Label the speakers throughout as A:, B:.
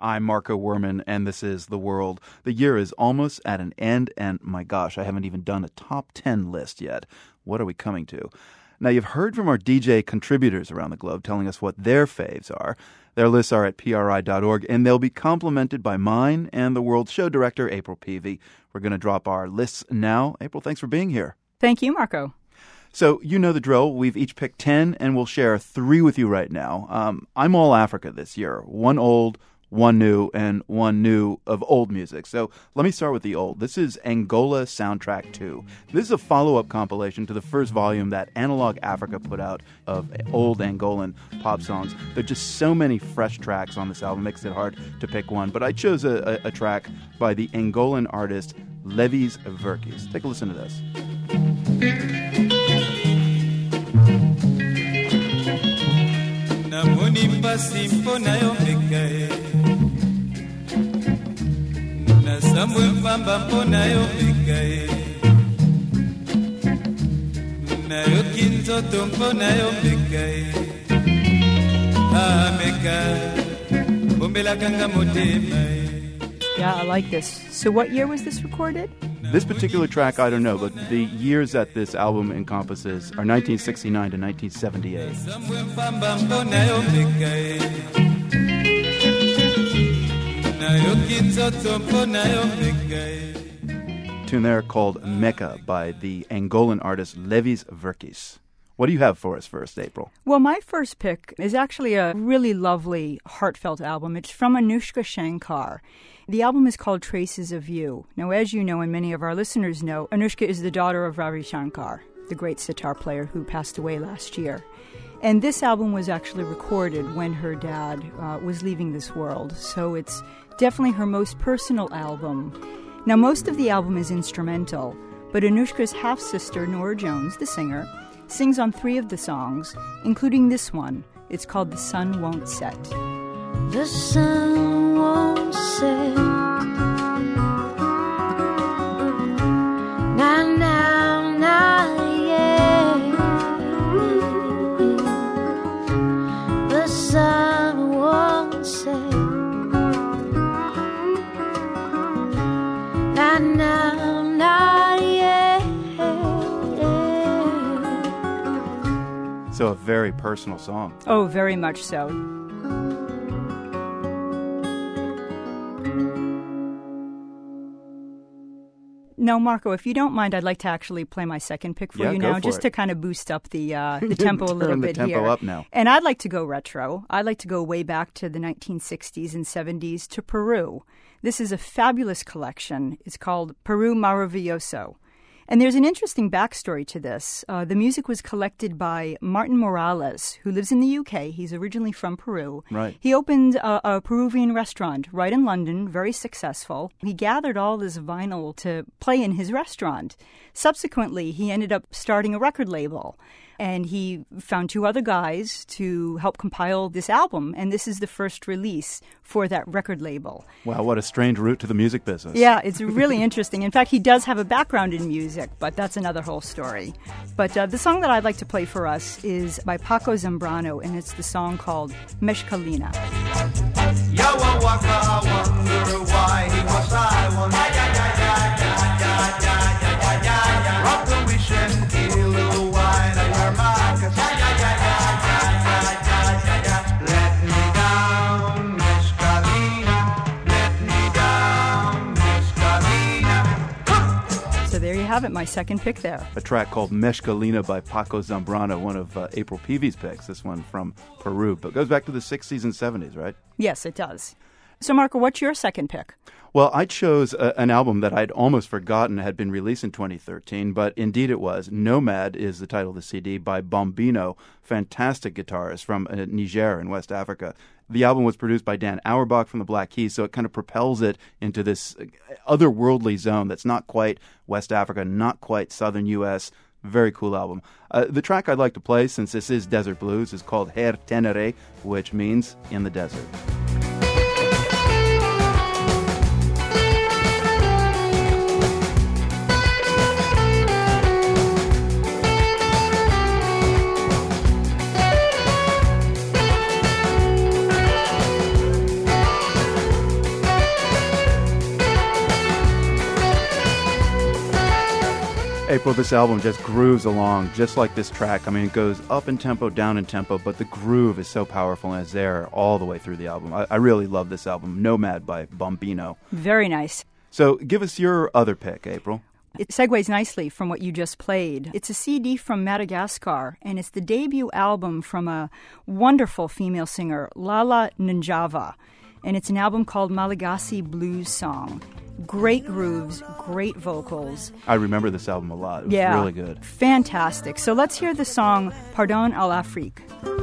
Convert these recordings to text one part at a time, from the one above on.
A: I'm Marco Werman, and this is The World. The year is almost at an end, and my gosh, I haven't even done a top 10 list yet. What are we coming to? Now, you've heard from our DJ contributors around the globe telling us what their faves are. Their lists are at PRI.org, and they'll be complemented by mine and the World show director, April Peavy. We're going to drop our lists now. April, thanks for being here.
B: Thank you, Marco.
A: So you know the drill. We've each picked 10, and we'll share 3 with you right now. I'm all Africa this year. 1 old, 1 new, and 1 new of old music. So let me start with the old. This is Angola Soundtrack 2. This is a follow-up compilation to the first volume that Analog Africa put out of old Angolan pop songs. There are just so many fresh tracks on this album. It makes it hard to pick one. But I chose a track by the Angolan artist Levis Verkis. Take a listen to this.
C: Namoni pasi mpona yo mekae Nasambwe mpamba mpona yo mekae Nayoki nzoto mpona yo mekae Meka Bombela kanga motema.
B: Yeah, I like this. So what year was this recorded?
A: This particular track, I don't know, but the years that this album encompasses are 1969 to 1978. Tune there called Mecca by the Angolan artist Levis Verkis. What do you have for us first, April?
B: Well, my first pick is actually a really lovely, heartfelt album. It's from Anushka Shankar. The album is called Traces of You. Now, as you know, and many of our listeners know, Anushka is the daughter of Ravi Shankar, the great sitar player who passed away last year. And this album was actually recorded when her dad was leaving this world. So it's definitely her most personal album. Now, most of the album is instrumental, but Anushka's half-sister, Norah Jones, the singer, sings on 3 of the songs, including this one. It's called The Sun Won't Set.
D: The sun won't set. Now, now, now, yeah. The sun won't set. Now, now, now, yeah.
A: So a very personal song.
B: Oh, very much so. Now, Marco, if you don't mind, I'd like to actually play my second pick for you now, just to kind of boost up the tempo a little bit here.
A: Turn the tempo up now.
B: And I'd like to go retro. I'd like to go way back to the 1960s and 70s to Peru. This is a fabulous collection. It's called Peru Maravilloso. And there's an interesting backstory to this. The music was collected by Martin Morales, who lives in the UK. He's originally from Peru.
A: Right.
B: He opened a Peruvian restaurant right in London, very successful. He gathered all this vinyl to play in his restaurant. Subsequently, he ended up starting a record label. And he found 2 other guys to help compile this album. And this is the first release for that record label.
A: Wow, what a strange route to the music business.
B: Yeah, it's really interesting. In fact, he does have a background in music, but that's another whole story. But the song that I'd like to play for us is by Paco Zambrano, and it's the song called Meshkalina.
C: Wonder why he was silent. Rock the wish and kill the wine of your marcus. Let me down, Mescalina. Let me down, Mescalina.
B: So there you have it, my second pick there.
A: A track called Meshkalina by Paco Zambrano, one of April Peavy's picks, this one from Peru. But it goes back to the 60s and 70s, right?
B: Yes, it does. So, Marco, what's your second pick?
A: Well, I chose an album that I'd almost forgotten had been released in 2013, but indeed it was. Nomad is the title of the CD by Bombino, fantastic guitarist from Niger in West Africa. The album was produced by Dan Auerbach from the Black Keys, so it kind of propels it into this otherworldly zone that's not quite West Africa, not quite southern U.S., very cool album. The track I'd like to play, since this is Desert Blues, is called Her Tenere, which means in the desert. April, this album just grooves along just like this track. I mean, it goes up in tempo, down in tempo, but the groove is so powerful and it's there all the way through the album. I really love this album, Nomad by Bombino.
B: Very nice.
A: So give us your other pick, April.
B: It segues nicely from what you just played. It's a CD from Madagascar, and it's the debut album from a wonderful female singer, Lala Njava. And it's an album called Malagasy Blues Song. Great grooves, great vocals.
A: I remember this album a lot. It was really good.
B: Fantastic. So let's hear the song Pardon à l'Afrique.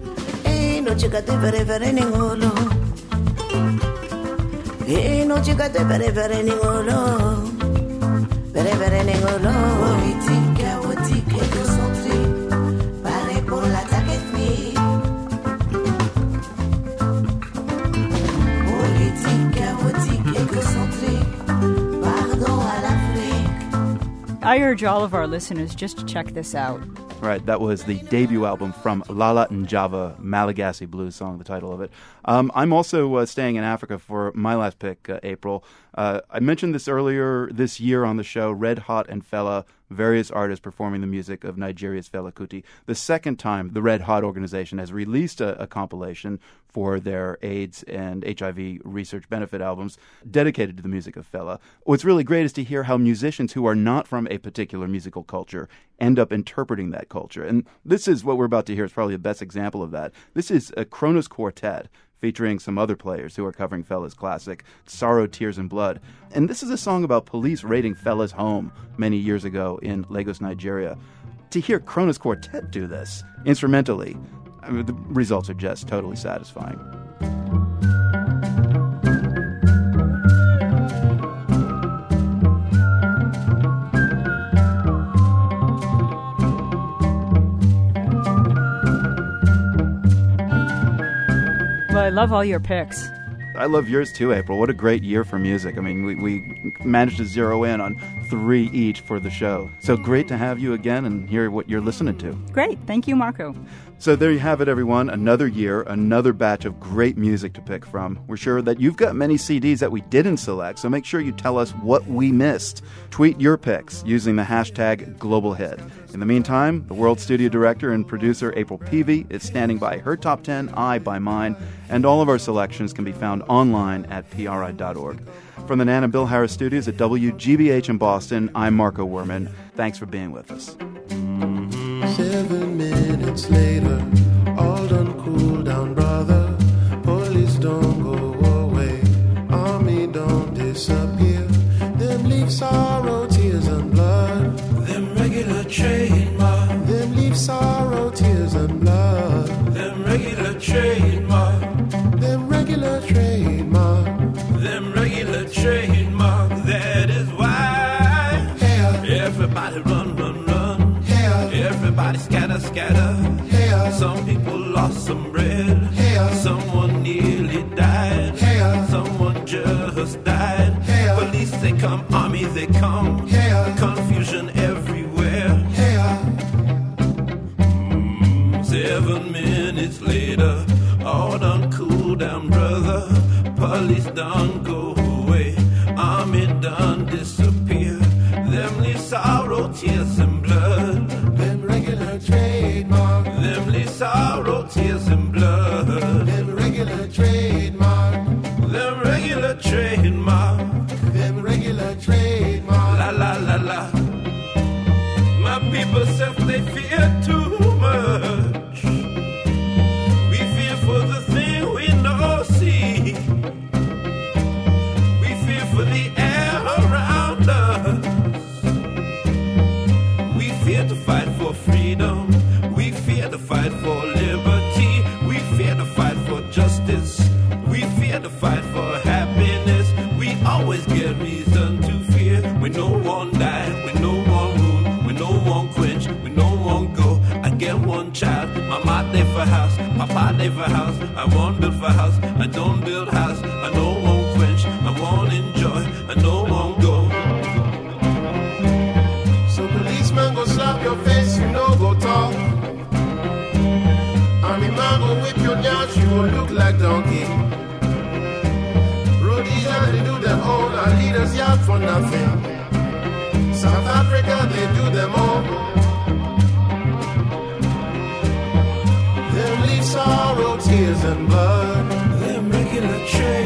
B: I urge all of our listeners just to check this out.
A: Right, that was the debut album from Lala Njava, Malagasy Blues Song, the title of it. I'm also staying in Africa for my last pick, April. I mentioned this earlier this year on the show, Red Hot and Fela, various artists performing the music of Nigeria's Fela Kuti. The second time the Red Hot organization has released a compilation for their AIDS and HIV research benefit albums dedicated to the music of Fela. What's really great is to hear how musicians who are not from a particular musical culture end up interpreting that culture. And this is what we're about to hear is probably the best example of that. This is a Kronos Quartet featuring some other players who are covering Fela's classic, Sorrow, Tears, and Blood. And this is a song about police raiding Fela's home many years ago in Lagos, Nigeria. To hear Kronos Quartet do this instrumentally, I mean, the results are just totally satisfying.
B: Well, I love all your picks.
A: I love yours too, April. What a great year for music. I mean, we managed to zero in on 3 each for the show. So great to have you again and hear what you're listening to.
B: Great. Thank you, Marco.
A: So there you have it, everyone. Another year, another batch of great music to pick from. We're sure that you've got many CDs that we didn't select, so make sure you tell us what we missed. Tweet your picks using the hashtag GlobalHit. In the meantime, the World Studio Director and producer April Peavy is standing by her top 10, I by mine, and all of our selections can be found online at PRI.org. From the Nan and Bill Harris studios at WGBH in Boston, I'm Marco Werman. Thanks for being with us.
E: 7 minutes later, all done cool down, brother. Police don't go away, army don't disappear. Them leave sorrow, tears and blood.
C: Them regular trademark.
E: Them leave sorrow, tears and blood.
C: Them regular trademark.
E: Them regular trademark.
C: Them regular trademark. That is why everybody run, run, run. Everybody scatter, scatter. Some people lost some bread. Someone nearly died. Someone just died. Police they come, army they come. Confusion everywhere. 7 minutes later, all done cool down, brother. Police done go away. Army done disappear. Them leave sorrow, tears and blood.
E: Them regular trademark.
C: Them leave sorrow, tears and blood.
E: Them regular trademark.
C: Them regular trademark.
E: Them regular trademark.
C: La la la la. My people say they fear too much. We fear for the thing we no see. We fear for the air around us. We fear to fight for freedom. We fear to fight for liberty. We fear to fight for justice. We fear to fight for happiness. We always get reason to fear. We no one die, we no one wound, we no one quench, we no one go. I get one child, mama dey for house, papa dey for house. I won't build for house, I don't build house. I no one quench, I won't enjoy, I no one go.
E: So policeman go slap your face, you know go talk. Army man go whip your nyash, you go look like donkey. Roadies and they do their own, our leaders yap for nothing. South Africa, they do them all. Them leave sorrow, tears, and blood.
C: Them regular trains.